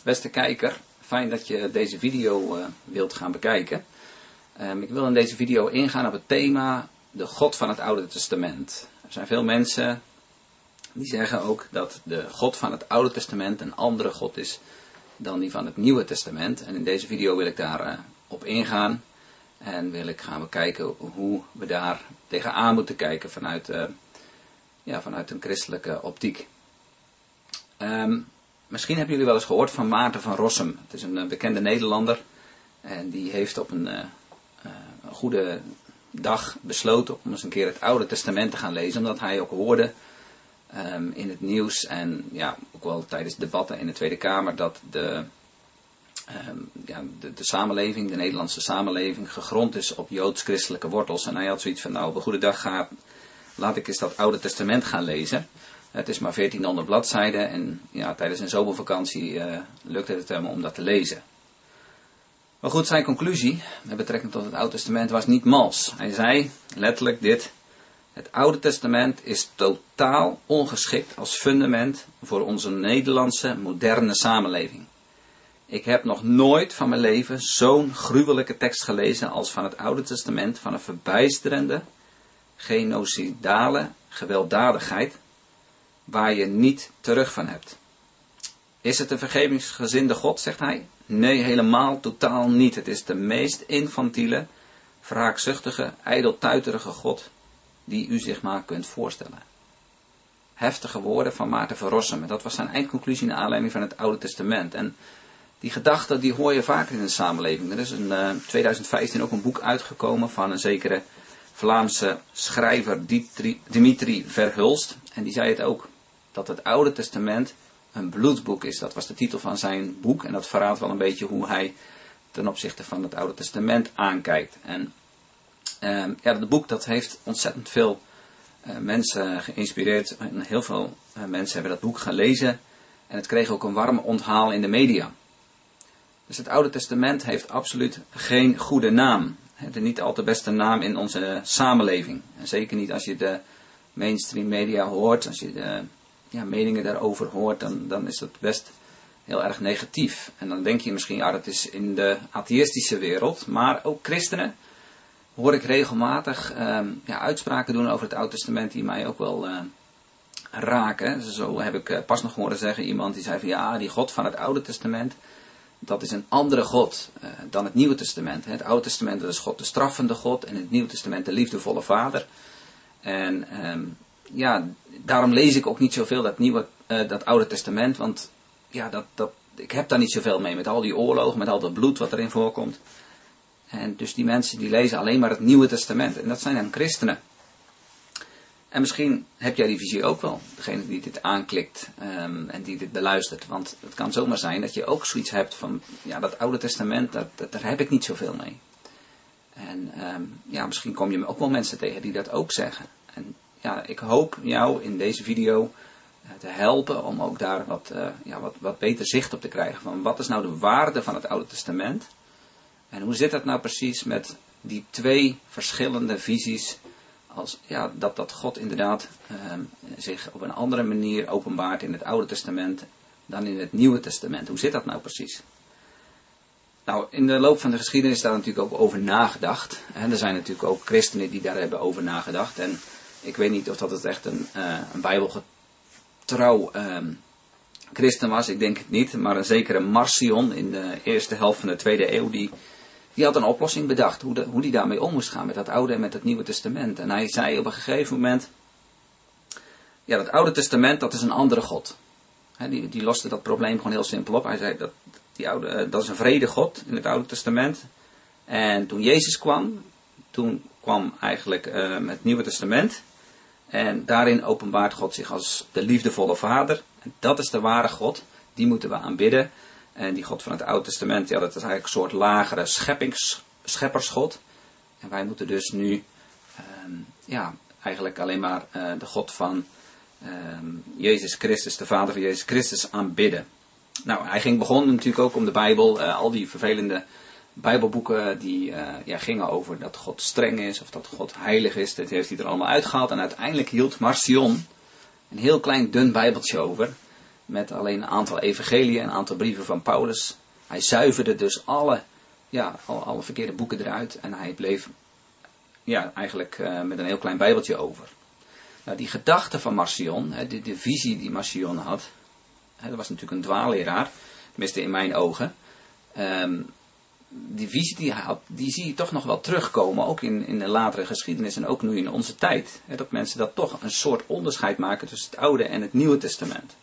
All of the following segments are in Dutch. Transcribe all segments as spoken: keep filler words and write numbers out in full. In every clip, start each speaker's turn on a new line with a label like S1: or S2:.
S1: Beste kijker, fijn dat je deze video uh, wilt gaan bekijken. Um, ik wil in deze video ingaan op het thema de God van het Oude Testament. Er zijn veel mensen die zeggen ook dat de God van het Oude Testament een andere God is dan die van het Nieuwe Testament. En in deze video wil ik daar uh, op ingaan en wil ik gaan bekijken hoe we daar tegenaan moeten kijken vanuit, uh, ja, vanuit een christelijke optiek. Um, Misschien hebben jullie wel eens gehoord van Maarten van Rossum. Het is een uh, bekende Nederlander. En die heeft op een, uh, uh, een goede dag besloten om eens een keer het Oude Testament te gaan lezen. Omdat hij ook hoorde um, in het nieuws en ja, ook wel tijdens debatten in de Tweede Kamer dat de, um, ja, de, de samenleving, de Nederlandse samenleving, gegrond is op joods-christelijke wortels. En hij had zoiets van, nou op een goede dag ga, laat ik eens dat Oude Testament gaan lezen. Het is maar veertienhonderd bladzijden en ja, tijdens een zomervakantie uh, lukte het hem om dat te lezen. Maar goed, zijn conclusie met betrekking tot het Oude Testament was niet mals. Hij zei letterlijk dit: het Oude Testament is totaal ongeschikt als fundament voor onze Nederlandse moderne samenleving. Ik heb nog nooit van mijn leven zo'n gruwelijke tekst gelezen als van het Oude Testament, van een verbijsterende, genocidale gewelddadigheid, waar je niet terug van hebt. Is het een vergevingsgezinde God, zegt hij? Nee, helemaal, totaal niet. Het is de meest infantiele, wraakzuchtige, ijdeltuiterige God die u zich maar kunt voorstellen. Heftige woorden van Maarten van Rossum. En dat was zijn eindconclusie naar aanleiding van het Oude Testament. En die gedachte die hoor je vaker in de samenleving. Er is in uh, tweeduizend vijftien ook een boek uitgekomen van een zekere Vlaamse schrijver Dimitri Verhulst. En die zei het ook, dat het Oude Testament een bloedboek is. Dat was de titel van zijn boek. En dat verraadt wel een beetje hoe hij ten opzichte van het Oude Testament aankijkt. En uh, ja, het boek dat heeft ontzettend veel uh, mensen geïnspireerd. En heel veel uh, mensen hebben dat boek gelezen. En het kreeg ook een warm onthaal in de media. Dus het Oude Testament heeft absoluut geen goede naam. Het is niet al te beste naam in onze samenleving. En zeker niet als je de mainstream media hoort, als je de ja, meningen daarover hoort, dan, dan is dat best heel erg negatief. En dan denk je misschien, ja, dat is in de atheïstische wereld, maar ook christenen hoor ik regelmatig um, ja, uitspraken doen over het Oude Testament die mij ook wel uh, raken. Zo heb ik uh, pas nog horen zeggen, iemand die zei van ja, die God van het Oude Testament, dat is een andere God uh, dan het Nieuwe Testament. Het Oude Testament dat is God de straffende God en het Nieuwe Testament de liefdevolle Vader. En um, ja, daarom lees ik ook niet zoveel dat, nieuwe, uh, dat Oude Testament, want ja, dat, dat, ik heb daar niet zoveel mee met al die oorlogen, met al dat bloed wat erin voorkomt. En dus die mensen die lezen alleen maar het Nieuwe Testament en dat zijn dan christenen. En misschien heb jij die visie ook wel, degene die dit aanklikt um, en die dit beluistert. Want het kan zomaar zijn dat je ook zoiets hebt van, ja, dat Oude Testament, dat, dat, daar heb ik niet zoveel mee. En um, ja, misschien kom je ook wel mensen tegen die dat ook zeggen. En ja, ik hoop jou in deze video uh, te helpen om ook daar wat, uh, ja, wat, wat beter zicht op te krijgen. Van wat is nou de waarde van het Oude Testament? En hoe zit dat nou precies met die twee verschillende visies? Als, ja, dat, dat God inderdaad uh, zich op een andere manier openbaart in het Oude Testament dan in het Nieuwe Testament. Hoe zit dat nou precies? Nou, in de loop van de geschiedenis is daar natuurlijk ook over nagedacht. En er zijn natuurlijk ook christenen die daar hebben over nagedacht. En ik weet niet of dat het echt een, uh, een bijbelgetrouw uh, christen was. Ik denk het niet. Maar een zekere Marcion in de eerste helft van de tweede eeuw. Die, die had een oplossing bedacht. Hoe, de, hoe die daarmee om moest gaan met dat Oude en met het Nieuwe Testament. En hij zei op een gegeven moment. Ja, dat Oude Testament dat is een andere God. He, die, die loste dat probleem gewoon heel simpel op. Hij zei dat, die oude, dat is een vredegod in het Oude Testament. En toen Jezus kwam. Toen kwam eigenlijk uh, het Nieuwe Testament. En daarin openbaart God zich als de liefdevolle Vader. En dat is de ware God. Die moeten we aanbidden. En die God van het Oude Testament, ja, dat is eigenlijk een soort lagere scheppings, scheppersgod. En wij moeten dus nu, um, ja, eigenlijk alleen maar uh, de God van um, Jezus Christus, de Vader van Jezus Christus, aanbidden. Nou, hij ging begonnen natuurlijk ook om de Bijbel, uh, al die vervelende Bijbelboeken die uh, ja, gingen over dat God streng is of dat God heilig is. Dat heeft hij er allemaal uitgehaald. En uiteindelijk hield Marcion een heel klein dun Bijbeltje over. met alleen een aantal evangeliën, een aantal brieven van Paulus. Hij zuiverde dus alle, ja, alle, alle verkeerde boeken eruit en hij bleef ja, eigenlijk uh, met een heel klein bijbeltje over. Nou, die gedachte van Marcion, hè, de, de visie die Marcion had, hè, dat was natuurlijk een dwaalleraar, tenminste in mijn ogen. Um, die visie die hij had, die zie je toch nog wel terugkomen, ook in, in de latere geschiedenis en ook nu in onze tijd. Hè, dat mensen dat toch een soort onderscheid maken tussen het Oude en het Nieuwe Testament.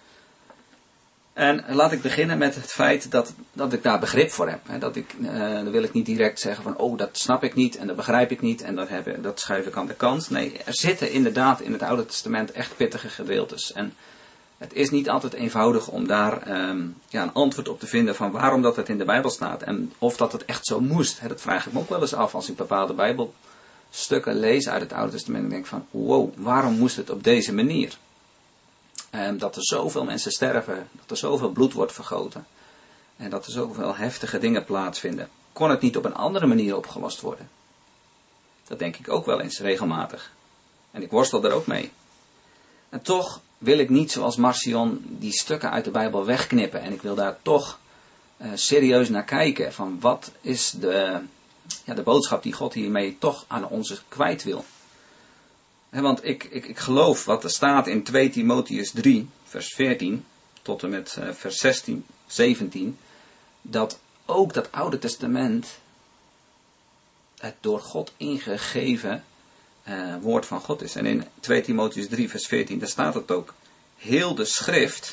S1: En laat ik beginnen met het feit dat, dat ik daar begrip voor heb. Hè, dat ik, uh, dan wil ik niet direct zeggen van, oh, dat snap ik niet en dat begrijp ik niet en dat, heb, dat schuif ik aan de kant. Nee, er zitten inderdaad in het Oude Testament echt pittige gedeeltes. En het is niet altijd eenvoudig om daar um, ja, een antwoord op te vinden van waarom dat het in de Bijbel staat. En of dat het echt zo moest. Hè, dat vraag ik me ook wel eens af als ik bepaalde Bijbelstukken lees uit het Oude Testament. En denk van, wow, waarom moest het op deze manier? Um, dat er zoveel mensen sterven, dat er zoveel bloed wordt vergoten. En dat er zoveel heftige dingen plaatsvinden. Kon het niet op een andere manier opgelost worden? Dat denk ik ook wel eens regelmatig. En ik worstel er ook mee. En toch wil ik niet zoals Marcion die stukken uit de Bijbel wegknippen. En ik wil daar toch uh, serieus naar kijken. Van wat is de, ja, de boodschap die God hiermee toch aan ons kwijt wil. He, want ik, ik, ik geloof wat er staat in twee Timotheüs drie, vers veertien tot en met uh, vers zestien, zeventien. Dat ook dat Oude Testament het door God ingegeven uh, woord van God is. En in twee Timotheüs drie, vers veertien, daar staat het ook. Heel de schrift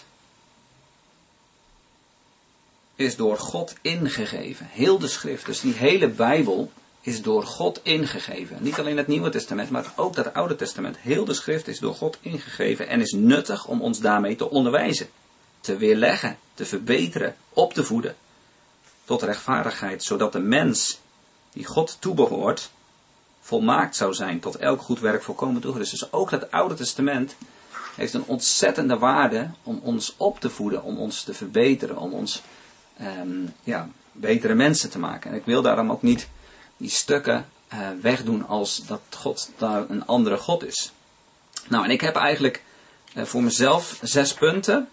S1: is door God ingegeven. Heel de schrift, dus die hele Bijbel is door God ingegeven. Niet alleen het Nieuwe Testament, maar ook dat Oude Testament. Heel de schrift is door God ingegeven en is nuttig om ons daarmee te onderwijzen, te weerleggen, te verbeteren, op te voeden. Tot rechtvaardigheid, zodat de mens die God toebehoort, volmaakt zou zijn, tot elk goed werk volkomen toegerust. Dus ook dat Oude Testament heeft een ontzettende waarde om ons op te voeden, om ons te verbeteren, om ons um, ja, betere mensen te maken. En ik wil daarom ook niet die stukken uh, wegdoen als dat God daar een andere God is. Nou, en ik heb eigenlijk uh, voor mezelf zes punten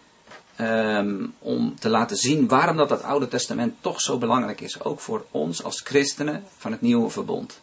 S1: um, om te laten zien waarom dat, dat Oude Testament toch zo belangrijk is. Ook voor ons als christenen van het Nieuwe Verbond.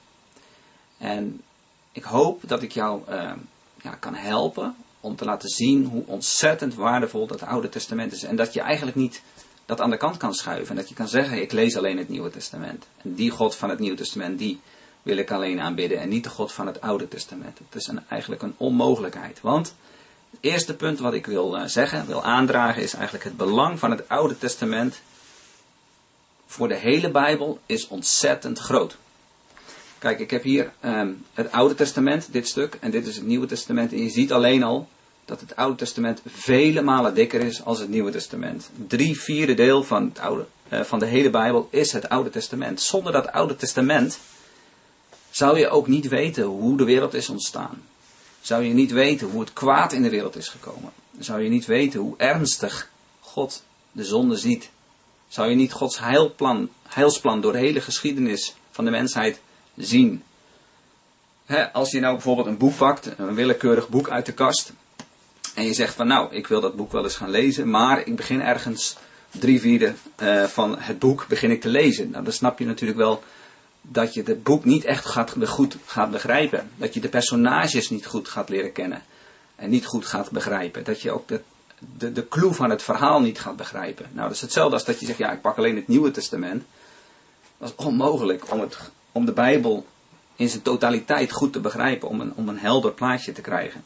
S1: En ik hoop dat ik jou uh, ja, kan helpen om te laten zien hoe ontzettend waardevol dat Oude Testament is. En dat je eigenlijk niet dat aan de kant kan schuiven. En dat je kan zeggen, ik lees alleen het Nieuwe Testament. En die God van het Nieuwe Testament, die wil ik alleen aanbidden. En niet de God van het Oude Testament. Het is een, eigenlijk een onmogelijkheid. Want het eerste punt wat ik wil uh, zeggen, wil aandragen, is eigenlijk het belang van het Oude Testament voor de hele Bijbel is ontzettend groot. Kijk, ik heb hier um, het Oude Testament, dit stuk, en dit is het Nieuwe Testament. En je ziet alleen al dat het Oude Testament vele malen dikker is als het Nieuwe Testament. Drie vierde deel van, het oude, uh, van de hele Bijbel is het Oude Testament. Zonder dat Oude Testament zou je ook niet weten hoe de wereld is ontstaan. Zou je niet weten hoe het kwaad in de wereld is gekomen. Zou je niet weten hoe ernstig God de zonde ziet. Zou je niet Gods heilplan, heilsplan door de hele geschiedenis van de mensheid zien. He, als je nou bijvoorbeeld een boek pakt, een willekeurig boek uit de kast. En je zegt van nou, ik wil dat boek wel eens gaan lezen. Maar ik begin ergens drie vierde uh, van het boek begin ik te lezen. Nou, dan snap je natuurlijk wel dat je het boek niet echt gaat, goed gaat begrijpen. Dat je de personages niet goed gaat leren kennen. En niet goed gaat begrijpen. Dat je ook de, de, de clue van het verhaal niet gaat begrijpen. Nou, dat is hetzelfde als dat je zegt, ja, ik pak alleen het Nieuwe Testament. Dat is onmogelijk om, het, om de Bijbel in zijn totaliteit goed te begrijpen. Om een, om een helder plaatje te krijgen.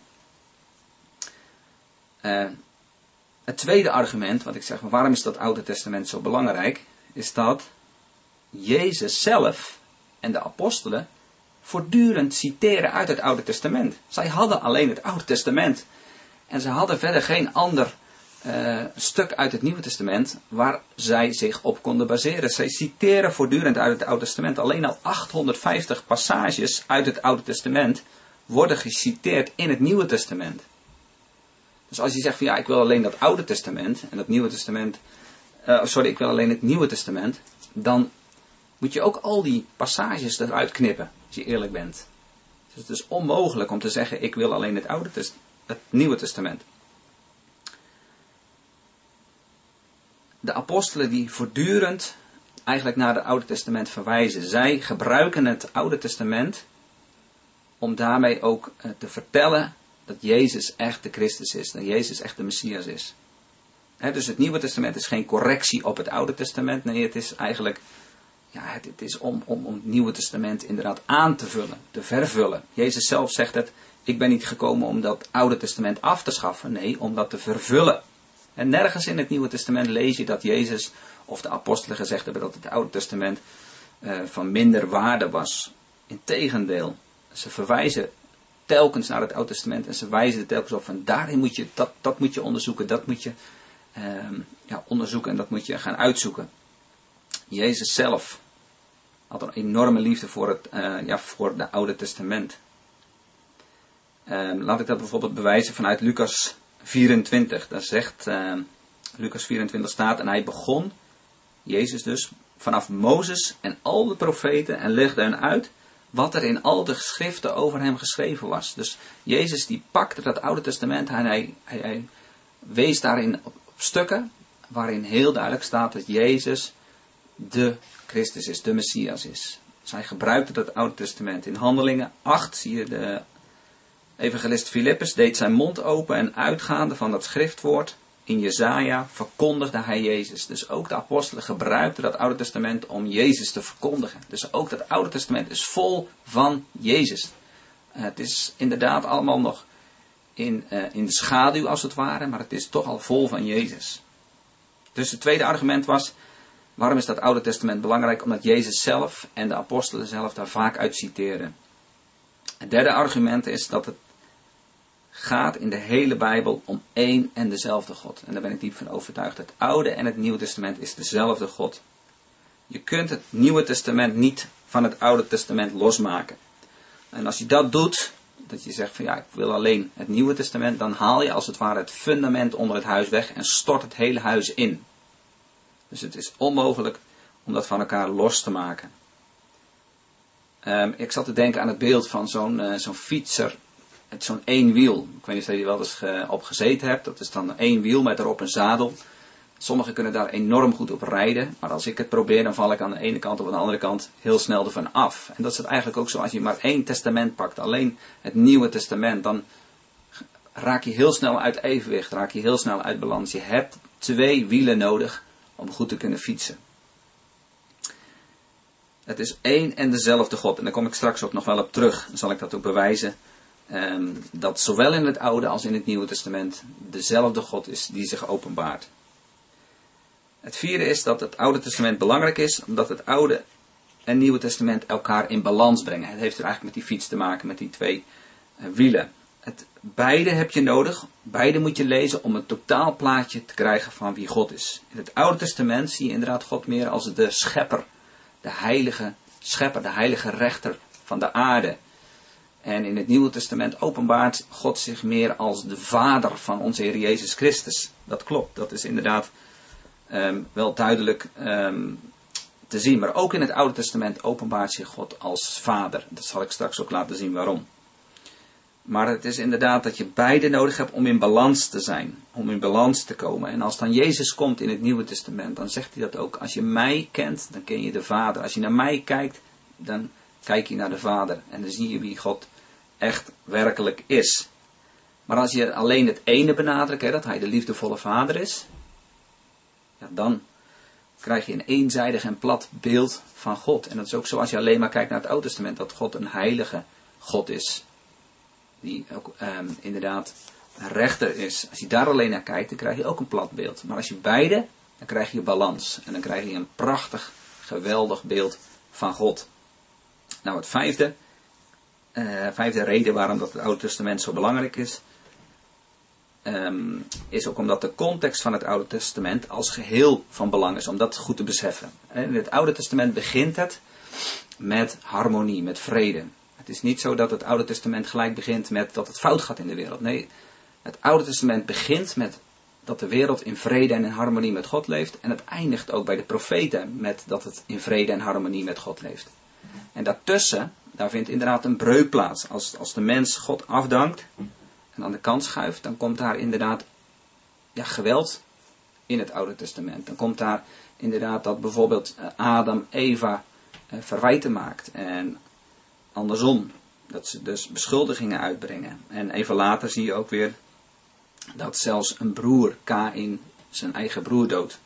S1: Uh, het tweede argument, wat ik zeg, waarom is dat Oude Testament zo belangrijk? Is dat Jezus zelf en de apostelen voortdurend citeren uit het Oude Testament. Zij hadden alleen het Oude Testament. En ze hadden verder geen ander uh, stuk uit het Nieuwe Testament waar zij zich op konden baseren. Zij citeren voortdurend uit het Oude Testament. Alleen al achthonderdvijftig passages uit het Oude Testament worden geciteerd in het Nieuwe Testament. Dus als je zegt van ja, ik wil alleen dat Oude Testament en dat Nieuwe Testament, uh, sorry, ik wil alleen het Nieuwe Testament, dan moet je ook al die passages eruit knippen, als je eerlijk bent. Dus het is onmogelijk om te zeggen, ik wil alleen het Oude Test- het Nieuwe Testament. de apostelen die voortdurend eigenlijk naar het Oude Testament verwijzen. Zij gebruiken het Oude Testament om daarmee ook uh, te vertellen dat Jezus echt de Christus is. Dat Jezus echt de Messias is. He, dus het Nieuwe Testament is geen correctie op het Oude Testament. Nee, het is eigenlijk ja, het, het is om, om, om het Nieuwe Testament inderdaad aan te vullen, te vervullen. Jezus zelf zegt het, ik ben niet gekomen om dat Oude Testament af te schaffen. Nee, om dat te vervullen. En nergens in het Nieuwe Testament lees je dat Jezus of de apostelen gezegd hebben dat het Oude Testament uh, van minder waarde was. Integendeel, ze verwijzen telkens naar het Oude Testament en ze wijzen er telkens op van daarin moet je, dat, dat moet je onderzoeken, dat moet je uh, ja, onderzoeken en dat moet je gaan uitzoeken. Jezus zelf had een enorme liefde voor het, uh, ja, voor het Oude Testament. Uh, laat ik dat bijvoorbeeld bewijzen vanuit Lucas vierentwintig. Daar zegt uh, Lucas vierentwintig staat en hij begon, Jezus dus, vanaf Mozes en al de profeten en legde hen uit wat er in al de geschriften over hem geschreven was. Dus Jezus die pakte dat Oude Testament en hij, hij, hij wees daarin op, op stukken waarin heel duidelijk staat dat Jezus de Christus is, de Messias is. Dus hij gebruikte dat Oude Testament. In Handelingen acht zie je de evangelist Filippus deed zijn mond open en uitgaande van dat schriftwoord in Jesaja verkondigde hij Jezus. Dus ook de apostelen gebruikten dat Oude Testament om Jezus te verkondigen. Dus ook dat Oude Testament is vol van Jezus. Uh, het is inderdaad allemaal nog in, uh, in de schaduw als het ware, maar het is toch al vol van Jezus. Dus het tweede argument was, waarom is dat Oude Testament belangrijk? Omdat Jezus zelf en de apostelen zelf daar vaak uit citeren. Het derde argument is dat het gaat in de hele Bijbel om één en dezelfde God. En daar ben ik diep van overtuigd. Het Oude en het Nieuwe Testament is dezelfde God. Je kunt het Nieuwe Testament niet van het Oude Testament losmaken. En als je dat doet, dat je zegt van ja, ik wil alleen het Nieuwe Testament, dan haal je als het ware het fundament onder het huis weg en stort het hele huis in. Dus het is onmogelijk om dat van elkaar los te maken. Um, ik zat te denken aan het beeld van zo'n uh, zo'n fietser. Het zo'n één wiel. Ik weet niet of je er wel eens uh, op gezeten hebt. Dat is dan één wiel met erop een zadel. Sommigen kunnen daar enorm goed op rijden. Maar als ik het probeer, dan val ik aan de ene kant of aan de andere kant heel snel ervan af. En dat is het eigenlijk ook zo. Als je maar één testament pakt, alleen het Nieuwe Testament, dan raak je heel snel uit evenwicht. Raak je heel snel uit balans. Je hebt twee wielen nodig om goed te kunnen fietsen. Het is één en dezelfde God. En daar kom ik straks ook nog wel op terug. Dan zal ik dat ook bewijzen. Um, dat zowel in het Oude als in het Nieuwe Testament dezelfde God is die zich openbaart. Het vierde is dat het Oude Testament belangrijk is. Omdat het Oude en Nieuwe Testament elkaar in balans brengen. Het heeft er eigenlijk met die fiets te maken. Met die twee uh, wielen. Het, beide heb je nodig. Beide moet je lezen om een totaalplaatje te krijgen van wie God is. In het Oude Testament zie je inderdaad God meer als de schepper. De heilige schepper, de heilige rechter van de aarde. En in het Nieuwe Testament openbaart God zich meer als de vader van onze Heer Jezus Christus. Dat klopt, dat is inderdaad um, wel duidelijk um, te zien. Maar ook in het Oude Testament openbaart zich God als vader. Dat zal ik straks ook laten zien waarom. Maar het is inderdaad dat je beide nodig hebt om in balans te zijn. Om in balans te komen. En als dan Jezus komt in het Nieuwe Testament, dan zegt hij dat ook. Als je mij kent, dan ken je de Vader. Als je naar mij kijkt, dan kijk je naar de Vader. En dan zie je wie God echt werkelijk is. Maar als je alleen het ene benadrukt, hè, dat hij de liefdevolle Vader is, ja, dan krijg je een eenzijdig en plat beeld van God. En dat is ook zo als je alleen maar kijkt naar het Oude Testament, dat God een heilige God is. Die ook um, inderdaad een rechter is. Als je daar alleen naar kijkt, dan krijg je ook een plat beeld. Maar als je beide, dan krijg je balans. En dan krijg je een prachtig, geweldig beeld van God. Nou, het vijfde, uh, vijfde reden waarom dat het Oude Testament zo belangrijk is, um, is ook omdat de context van het Oude Testament als geheel van belang is. Om dat goed te beseffen. In het Oude Testament begint het met harmonie, met vrede. Het is niet zo dat het Oude Testament gelijk begint met dat het fout gaat in de wereld. Nee, het Oude Testament begint met dat de wereld in vrede en in harmonie met God leeft. En het eindigt ook bij de profeten met dat het in vrede en harmonie met God leeft. En daartussen, daar vindt inderdaad een breuk plaats. Als, als de mens God afdankt en aan de kant schuift, dan komt daar inderdaad ja, geweld in het Oude Testament. Dan komt daar inderdaad dat bijvoorbeeld Adam Eva uh, verwijten maakt. En andersom, dat ze dus beschuldigingen uitbrengen. En even later zie je ook weer dat zelfs een broer Kaïn zijn eigen broer doodt.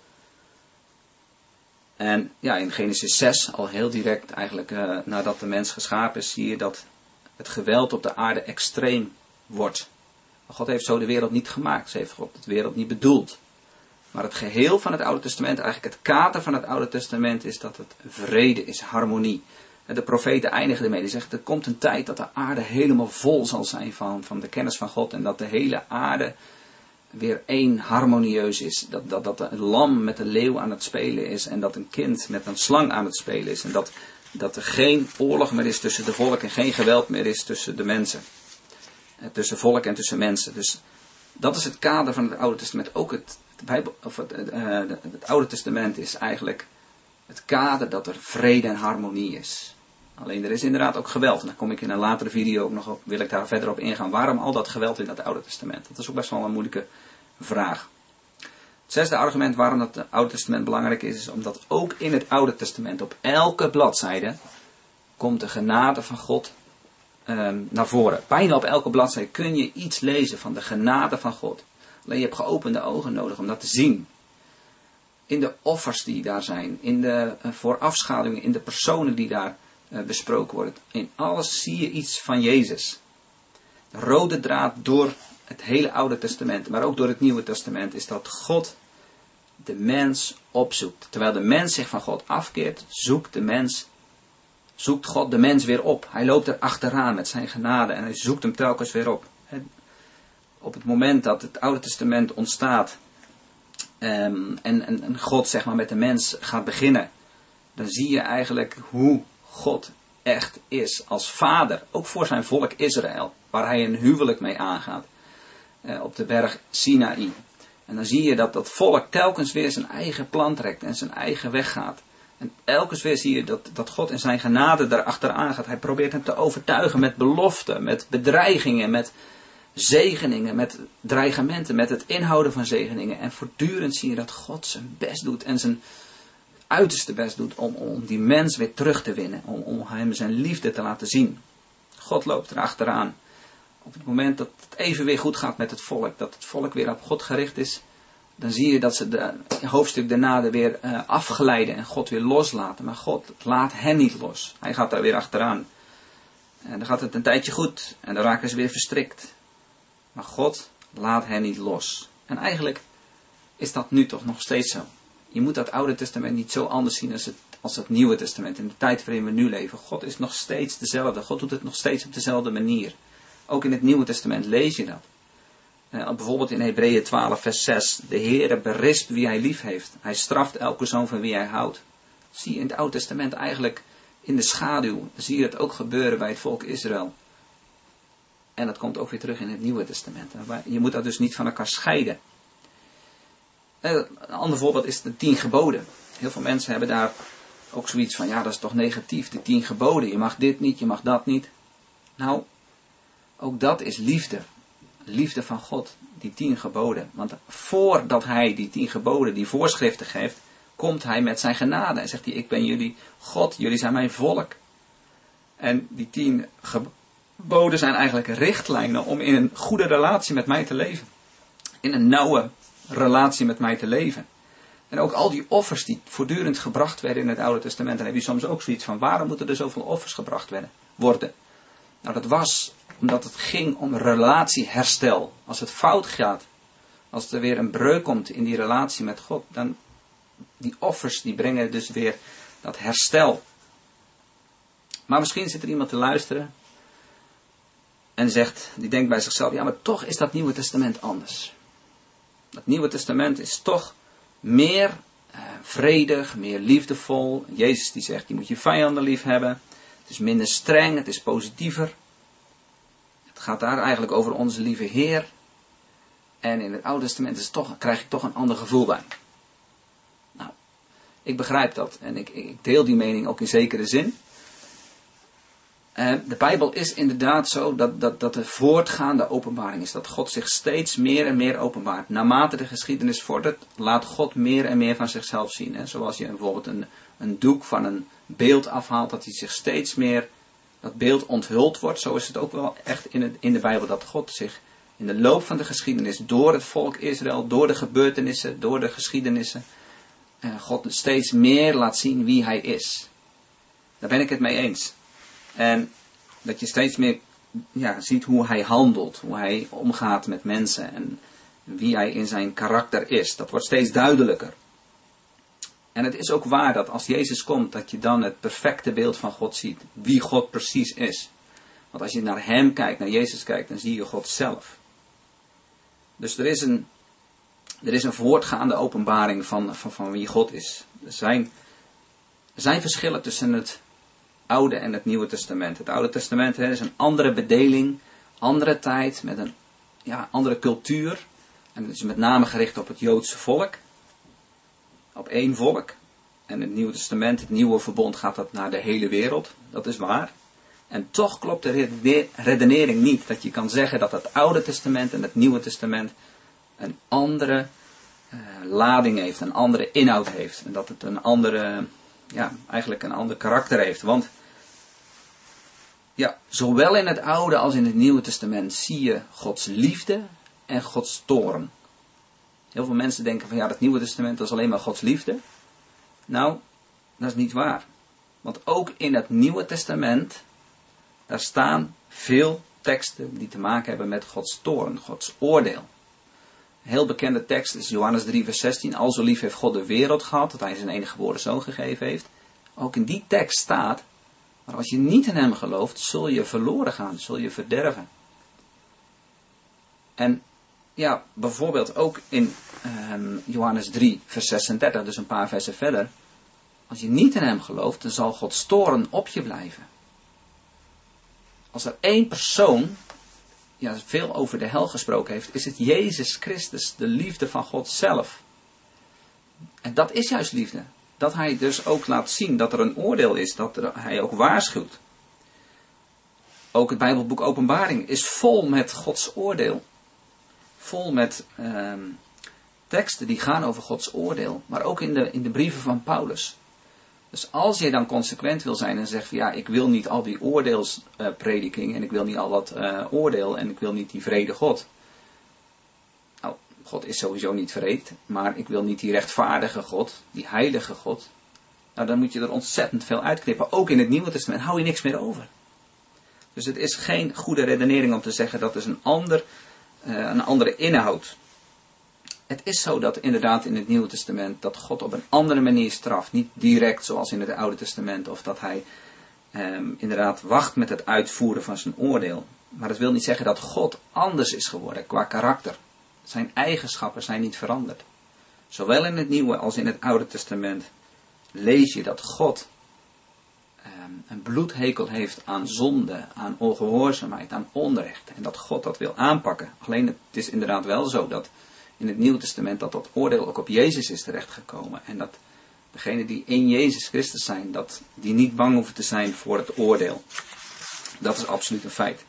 S1: En ja, in Genesis zes, al heel direct eigenlijk uh, nadat de mens geschapen is, zie je dat het geweld op de aarde extreem wordt. Maar God heeft zo de wereld niet gemaakt. Ze heeft God de wereld niet bedoeld. Maar het geheel van het Oude Testament, eigenlijk het kader van het Oude Testament, is dat het vrede is, harmonie. De profeten eindigen ermee. Die zeggen, er komt een tijd dat de aarde helemaal vol zal zijn van, van de kennis van God. En dat de hele aarde weer één harmonieus is. Dat, dat, dat een lam met een leeuw aan het spelen is. En dat een kind met een slang aan het spelen is. En dat, dat er geen oorlog meer is tussen de volken. En geen geweld meer is tussen de mensen. Tussen volk en tussen mensen. Dus dat is het kader van het Oude Testament. Ook het, het, Bijbel, of het, uh, het Oude Testament is eigenlijk het kader dat er vrede en harmonie is. Alleen er is inderdaad ook geweld. En daar kom ik in een latere video ook nog op, wil ik daar verder op ingaan. Waarom al dat geweld in het Oude Testament? Dat is ook best wel een moeilijke vraag. Het zesde argument waarom het Oude Testament belangrijk is, is omdat ook in het Oude Testament op elke bladzijde komt de genade van God um, naar voren. Bijna op elke bladzijde kun je iets lezen van de genade van God. Alleen je hebt geopende ogen nodig om dat te zien. In de offers die daar zijn, in de uh, voorafschaduwingen, in de personen die daar uh, besproken worden. In alles zie je iets van Jezus. De rode draad door het hele Oude Testament, maar ook door het Nieuwe Testament, is dat God de mens opzoekt. Terwijl de mens zich van God afkeert, zoekt de mens, zoekt God de mens weer op. Hij loopt er achteraan met zijn genade en hij zoekt hem telkens weer op. Op het moment dat het Oude Testament ontstaat, Um, en, en, en God zeg maar met de mens gaat beginnen, dan zie je eigenlijk hoe God echt is als vader, ook voor zijn volk Israël, waar hij een huwelijk mee aangaat, uh, op de berg Sinaï. En dan zie je dat dat volk telkens weer zijn eigen plan trekt en zijn eigen weg gaat. En telkens weer zie je dat, dat God in zijn genade daarachteraan gaat. Hij probeert hem te overtuigen met beloften, met bedreigingen, met zegeningen, met dreigementen, met het inhouden van zegeningen. En voortdurend zie je dat God zijn best doet en zijn uiterste best doet om, om die mens weer terug te winnen. Om, om hem zijn liefde te laten zien. God loopt er achteraan. Op het moment dat het even weer goed gaat met het volk, dat het volk weer op God gericht is, dan zie je dat ze de hoofdstuk daarna er weer uh, afglijden en God weer loslaten. Maar God laat hen niet los. Hij gaat daar weer achteraan. En dan gaat het een tijdje goed en dan raken ze weer verstrikt. Maar God laat hen niet los. En eigenlijk is dat nu toch nog steeds zo. Je moet dat Oude Testament niet zo anders zien als het, als het Nieuwe Testament. In de tijd waarin we nu leven. God is nog steeds dezelfde. God doet het nog steeds op dezelfde manier. Ook in het Nieuwe Testament lees je dat. Uh, bijvoorbeeld in Hebreeën twaalf vers zes. De Heere berispt wie hij lief heeft. Hij straft elke zoon van wie hij houdt. Dat zie je in het Oude Testament eigenlijk in de schaduw. Zie je het ook gebeuren bij het volk Israël. En dat komt ook weer terug in het Nieuwe Testament. Je moet dat dus niet van elkaar scheiden. Een ander voorbeeld is de tien geboden. Heel veel mensen hebben daar ook zoiets van, ja dat is toch negatief, de tien geboden. Je mag dit niet, je mag dat niet. Nou, ook dat is liefde. Liefde van God, die tien geboden. Want voordat hij die tien geboden, die voorschriften geeft, komt hij met zijn genade. En zegt hij, ik ben jullie God, jullie zijn mijn volk. En die tien geboden. Geboden zijn eigenlijk richtlijnen om in een goede relatie met mij te leven. In een nauwe relatie met mij te leven. En ook al die offers die voortdurend gebracht werden in het Oude Testament. Dan heb je soms ook zoiets van, waarom moeten er zoveel offers gebracht worden? Nou, dat was omdat het ging om relatieherstel. Als het fout gaat, als er weer een breuk komt in die relatie met God, dan die offers die brengen dus weer dat herstel. Maar misschien zit er iemand te luisteren en zegt, die denkt bij zichzelf, ja maar toch is dat Nieuwe Testament anders. Dat Nieuwe Testament is toch meer uh, vredig, meer liefdevol. Jezus die zegt, je moet je vijanden lief hebben. Het is minder streng, het is positiever. Het gaat daar eigenlijk over onze lieve Heer. En in het Oude Testament is toch, krijg ik toch een ander gevoel bij. Nou, ik begrijp dat en ik, ik deel die mening ook in zekere zin. Uh, de Bijbel is inderdaad zo dat, dat, dat er voortgaande openbaring is. Dat God zich steeds meer en meer openbaart. Naarmate de geschiedenis vordert, laat God meer en meer van zichzelf zien. Hè. Zoals je bijvoorbeeld een, een doek van een beeld afhaalt, dat hij zich steeds meer, dat beeld onthuld wordt. Zo is het ook wel echt in, het, in de Bijbel dat God zich in de loop van de geschiedenis, door het volk Israël, door de gebeurtenissen, door de geschiedenissen, uh, God steeds meer laat zien wie hij is. Daar ben ik het mee eens. En dat je steeds meer ja, ziet hoe hij handelt, hoe hij omgaat met mensen en wie hij in zijn karakter is. Dat wordt steeds duidelijker. En het is ook waar dat als Jezus komt, dat je dan het perfecte beeld van God ziet. Wie God precies is. Want als je naar hem kijkt, naar Jezus kijkt, dan zie je God zelf. Dus er is een, er is een voortgaande openbaring van, van, van wie God is. Er zijn, er zijn verschillen tussen het Oude en het Nieuwe Testament. Het Oude Testament hè, is een andere bedeling, andere tijd, met een ja, andere cultuur. En het is met name gericht op het Joodse volk. Op één volk. En het Nieuwe Testament, het Nieuwe Verbond, gaat dat naar de hele wereld. Dat is waar. En toch klopt de redenering niet. Dat je kan zeggen dat het Oude Testament en het Nieuwe Testament een andere uh, lading heeft. Een andere inhoud heeft. En dat het een andere, ja, eigenlijk een ander karakter heeft. Want ja, zowel in het Oude als in het Nieuwe Testament zie je Gods liefde en Gods toorn. Heel veel mensen denken van ja, het Nieuwe Testament is alleen maar Gods liefde. Nou, dat is niet waar. Want ook in het Nieuwe Testament, daar staan veel teksten die te maken hebben met Gods toorn, Gods oordeel. Een heel bekende tekst is Johannes drie vers zestien. Al zo lief heeft God de wereld gehad, dat hij zijn enige geboren zoon gegeven heeft. Ook in die tekst staat, maar als je niet in hem gelooft, zul je verloren gaan, zul je verderven. En ja, bijvoorbeeld ook in um, Johannes drie vers zesendertig, dus een paar versen verder. Als je niet in hem gelooft, dan zal Gods toorn op je blijven. Als er één persoon, ja, veel over de hel gesproken heeft, is het Jezus Christus, de liefde van God zelf. En dat is juist liefde. Dat hij dus ook laat zien dat er een oordeel is, dat er, hij ook waarschuwt. Ook het Bijbelboek Openbaring is vol met Gods oordeel. Vol met eh, teksten die gaan over Gods oordeel, maar ook in de, in de brieven van Paulus. Dus als je dan consequent wil zijn en zegt van ja, ik wil niet al die oordeelsprediking uh, en ik wil niet al dat uh, oordeel en ik wil niet die vrede God. Nou, God is sowieso niet wreed, maar ik wil niet die rechtvaardige God, die heilige God. Nou, dan moet je er ontzettend veel uitknippen. Ook in het Nieuwe Testament hou je niks meer over. Dus het is geen goede redenering om te zeggen dat is een, ander, uh, een andere inhoud. Het is zo dat inderdaad in het Nieuwe Testament dat God op een andere manier straft. Niet direct zoals in het Oude Testament. Of dat hij um, inderdaad wacht met het uitvoeren van zijn oordeel. Maar dat wil niet zeggen dat God anders is geworden qua karakter. Zijn eigenschappen zijn niet veranderd. Zowel in het Nieuwe als in het Oude Testament lees je dat God um, een bloedhekel heeft aan zonde, aan ongehoorzaamheid, aan onrecht. En dat God dat wil aanpakken. Alleen het is inderdaad wel zo dat in het Nieuwe Testament dat dat oordeel ook op Jezus is terechtgekomen. En dat degenen die in Jezus Christus zijn, dat die niet bang hoeven te zijn voor het oordeel. Dat is absoluut een feit.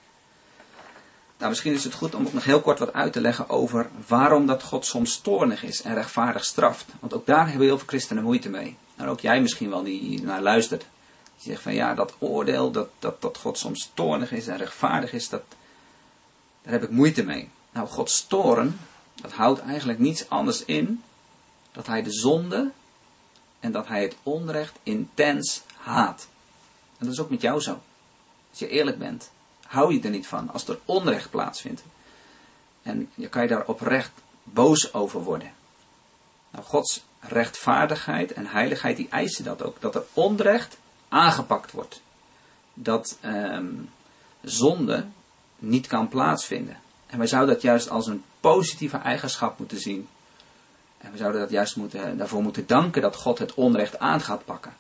S1: Nou, misschien is het goed om ook nog heel kort wat uit te leggen over waarom dat God soms toornig is en rechtvaardig straft. Want ook daar hebben heel veel christenen moeite mee. En ook jij misschien wel die naar luistert. Die zegt van ja, dat oordeel, dat, dat, dat God soms toornig is en rechtvaardig is, dat, daar heb ik moeite mee. Nou, Gods toorn, dat houdt eigenlijk niets anders in dat hij de zonde en dat hij het onrecht intens haat. En dat is ook met jou zo. Als je eerlijk bent, hou je er niet van als er onrecht plaatsvindt. En je kan je daar oprecht boos over worden. Nou, Gods rechtvaardigheid en heiligheid die eisen dat ook. Dat er onrecht aangepakt wordt. Dat um, zonde niet kan plaatsvinden. En wij zouden dat juist als een positieve eigenschap moeten zien. En we zouden dat juist moeten, daarvoor moeten danken dat God het onrecht aan gaat pakken.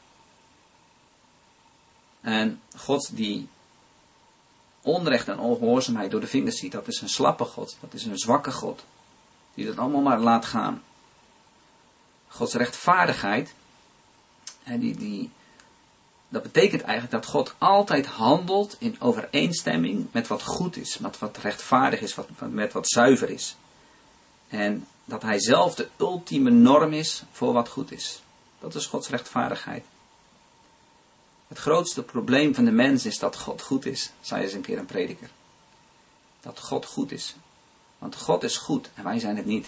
S1: En God die onrecht en ongehoorzaamheid door de vingers ziet, dat is een slappe God. Dat is een zwakke God. Die dat allemaal maar laat gaan. Gods rechtvaardigheid, en die, die, dat betekent eigenlijk dat God altijd handelt in overeenstemming met wat goed is, met wat rechtvaardig is, wat, met wat zuiver is. En dat hij zelf de ultieme norm is voor wat goed is. Dat is Gods rechtvaardigheid. Het grootste probleem van de mens is dat God goed is, zei eens een keer een prediker. Dat God goed is. Want God is goed en wij zijn het niet.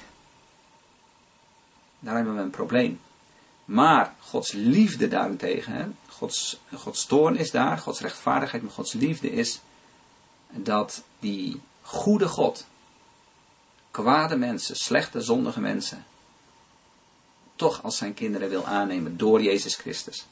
S1: Daar hebben we een probleem. Maar Gods liefde daarentegen, hè, Gods, Gods toorn is daar, Gods rechtvaardigheid, maar Gods liefde is dat die goede God, kwade mensen, slechte, zondige mensen, toch als zijn kinderen wil aannemen door Jezus Christus.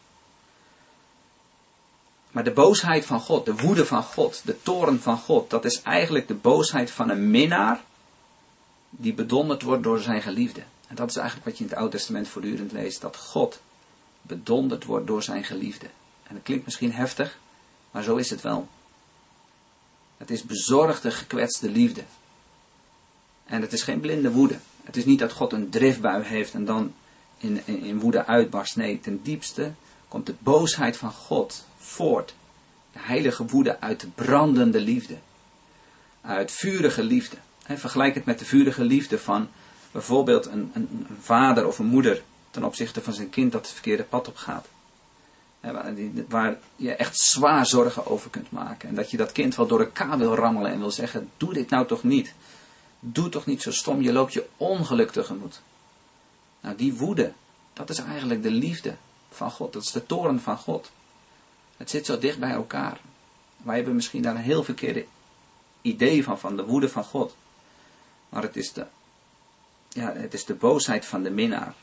S1: Maar de boosheid van God, de woede van God, de toorn van God, dat is eigenlijk de boosheid van een minnaar die bedonderd wordt door zijn geliefde. En dat is eigenlijk wat je in het Oude Testament voortdurend leest, dat God bedonderd wordt door zijn geliefde. En dat klinkt misschien heftig, maar zo is het wel. Het is bezorgde, gekwetste liefde. En het is geen blinde woede. Het is niet dat God een driftbui heeft en dan in, in, in woede uitbarst. Nee, ten diepste komt de boosheid van God voort. De heilige woede uit de brandende liefde. Uit vurige liefde. En vergelijk het met de vurige liefde van bijvoorbeeld een, een, een vader of een moeder ten opzichte van zijn kind dat het verkeerde pad op gaat. Waar je echt zwaar zorgen over kunt maken. En dat je dat kind wel door elkaar wil rammelen en wil zeggen, doe dit nou toch niet. Doe toch niet zo stom, je loopt je ongeluk tegemoet. Nou, die woede, dat is eigenlijk de liefde van God. Dat is de toorn van God. Het zit zo dicht bij elkaar. Wij hebben misschien daar een heel verkeerde idee van, van de woede van God. Maar het is de, ja, het is de boosheid van de minnaar.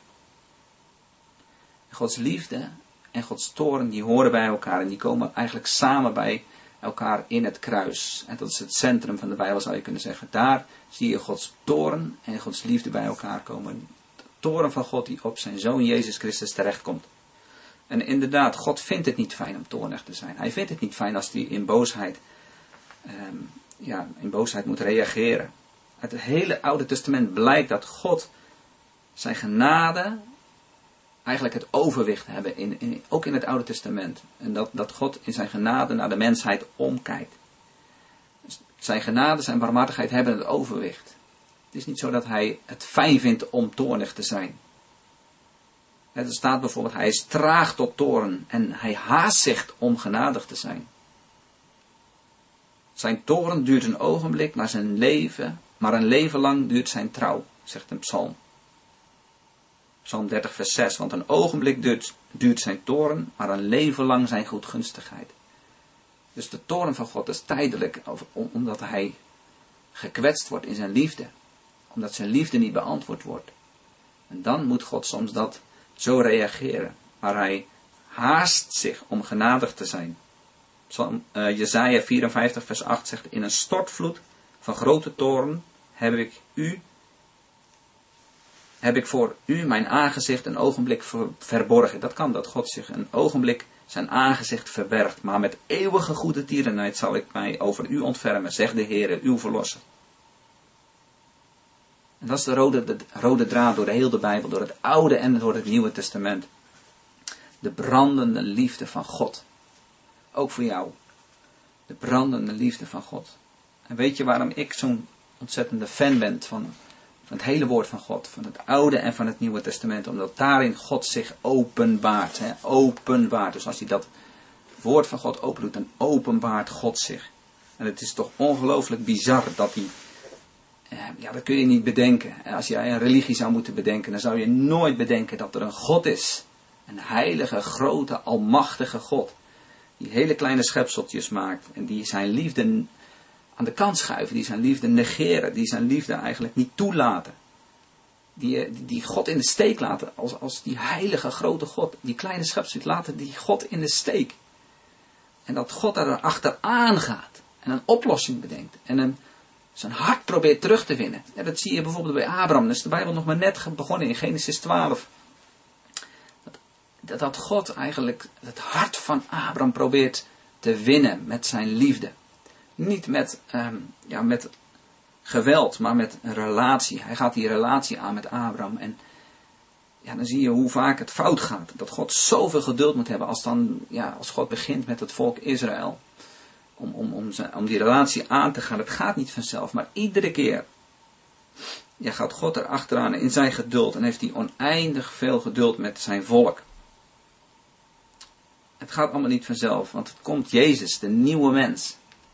S1: Gods liefde en Gods toorn, die horen bij elkaar. En die komen eigenlijk samen bij elkaar in het kruis. En dat is het centrum van de Bijbel, zou je kunnen zeggen. Daar zie je Gods toorn en Gods liefde bij elkaar komen. De toorn van God die op zijn Zoon Jezus Christus terechtkomt. En inderdaad, God vindt het niet fijn om toornig te zijn. Hij vindt het niet fijn als hij in boosheid, um, ja, in boosheid moet reageren. Uit het hele Oude Testament blijkt dat God zijn genade eigenlijk het overwicht hebben, in, in, ook in het Oude Testament. En dat, dat God in zijn genade naar de mensheid omkijkt. Dus zijn genade, zijn barmhartigheid hebben het overwicht. Het is niet zo dat hij het fijn vindt om toornig te zijn. Er staat bijvoorbeeld, hij is traag tot toorn en hij haast zich om genadig te zijn. Zijn toorn duurt een ogenblik, maar zijn leven, maar een leven lang duurt zijn trouw, zegt een psalm. Psalm dertig vers zes, want een ogenblik duurt, duurt zijn toorn, maar een leven lang zijn goedgunstigheid. Dus de toorn van God is tijdelijk, omdat hij gekwetst wordt in zijn liefde. Omdat zijn liefde niet beantwoord wordt. En dan moet God soms dat zo reageren. Maar hij haast zich om genadig te zijn. Psalm, uh, Jesaja vierenvijftig vers acht zegt, in een stortvloed van grote toorn heb ik u, heb ik voor u mijn aangezicht een ogenblik ver, verborgen. Dat kan, dat God zich een ogenblik zijn aangezicht verbergt. Maar met eeuwige goede tierenheid zal ik mij over u ontfermen, zegt de Heere, uw verlosser. En dat is de rode, de rode draad door de hele Bijbel, door het Oude en door het Nieuwe Testament. De brandende liefde van God. Ook voor jou. De brandende liefde van God. En weet je waarom ik zo'n ontzettende fan ben van, van het hele woord van God. Van het Oude en van het Nieuwe Testament. Omdat daarin God zich openbaart. Hè? Openbaart. Dus als je dat woord van God opendoet, dan openbaart God zich. En het is toch ongelooflijk bizar dat hij... Ja, dat kun je niet bedenken. Als jij een religie zou moeten bedenken, dan zou je nooit bedenken dat er een God is. Een heilige, grote, almachtige God. Die hele kleine schepseltjes maakt. En die zijn liefde aan de kant schuiven. Die zijn liefde negeren. Die zijn liefde eigenlijk niet toelaten. Die, die God in de steek laten. Als, als die heilige, grote God. Die kleine schepseltjes laten die God in de steek. En dat God daar achteraan gaat. En een oplossing bedenkt. En een... zijn hart probeert terug te winnen. Ja, dat zie je bijvoorbeeld bij Abraham. Dat is de Bijbel nog maar net begonnen in Genesis twaalf. Dat, dat God eigenlijk het hart van Abraham probeert te winnen met zijn liefde. Niet met, um, ja, met geweld, maar met een relatie. Hij gaat die relatie aan met Abraham. En ja, dan zie je hoe vaak het fout gaat. Dat God zoveel geduld moet hebben als, dan, ja, als God begint met het volk Israël. Om, om, om, zijn, om die relatie aan te gaan. Het gaat niet vanzelf, maar iedere keer ja, gaat God erachteraan in zijn geduld. En heeft hij oneindig veel geduld met zijn volk. Het gaat allemaal niet vanzelf, want het komt Jezus, de nieuwe mens.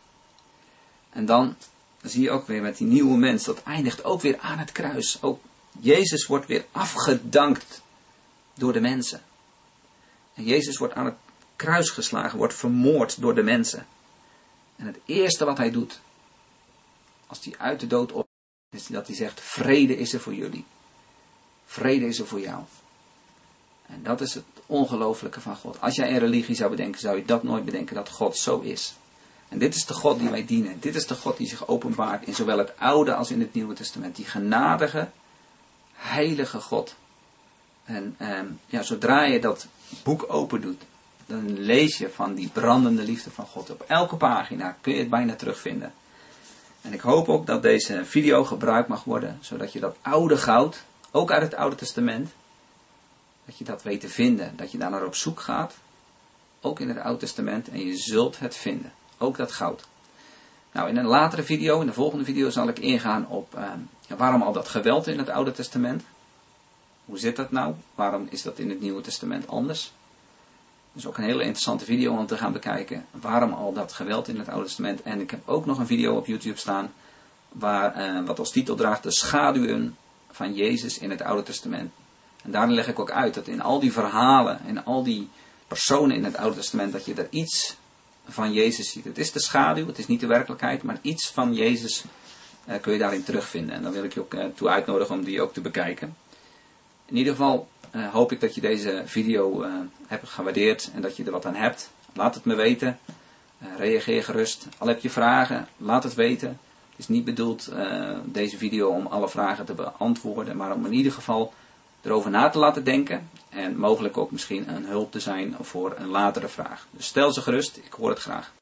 S1: En dan zie je ook weer met die nieuwe mens, dat eindigt ook weer aan het kruis. Ook Jezus wordt weer afgedankt door de mensen. En Jezus wordt aan het kruis geslagen, wordt vermoord door de mensen. En het eerste wat hij doet, als hij uit de dood op is, dat hij zegt, vrede is er voor jullie. Vrede is er voor jou. En dat is het ongelooflijke van God. Als jij een religie zou bedenken, zou je dat nooit bedenken, dat God zo is. En dit is de God die wij dienen. Dit is de God die zich openbaart in zowel het Oude als in het Nieuwe Testament. Die genadige, heilige God. En eh, ja, zodra je dat boek open doet, dan lees je van die brandende liefde van God. Op elke pagina kun je het bijna terugvinden. En ik hoop ook dat deze video gebruikt mag worden, zodat je dat oude goud, ook uit het Oude Testament, dat je dat weet te vinden. Dat je daar naar op zoek gaat, ook in het Oude Testament, en je zult het vinden. Ook dat goud. Nou, in een latere video, in de volgende video, zal ik ingaan op uh, ja, waarom al dat geweld in het Oude Testament. Hoe zit dat nou? Waarom is dat in het Nieuwe Testament anders? Dus ook een hele interessante video om te gaan bekijken. Waarom al dat geweld in het Oude Testament. En ik heb ook nog een video op YouTube staan, waar, uh, wat als titel draagt, de schaduwen van Jezus in het Oude Testament. En daarin leg ik ook uit dat in al die verhalen, en al die personen in het Oude Testament, dat je er iets van Jezus ziet. Het is de schaduw, het is niet de werkelijkheid, maar iets van Jezus uh, kun je daarin terugvinden. En dan wil ik je ook uh, toe uitnodigen om die ook te bekijken. In ieder geval uh, hoop ik dat je deze video uh, hebt gewaardeerd en dat je er wat aan hebt. Laat het me weten. Uh, reageer gerust. Al heb je vragen, laat het weten. Het is niet bedoeld, uh, deze video, om alle vragen te beantwoorden, maar om in ieder geval erover na te laten denken. En mogelijk ook misschien een hulp te zijn voor een latere vraag. Dus stel ze gerust, ik hoor het graag.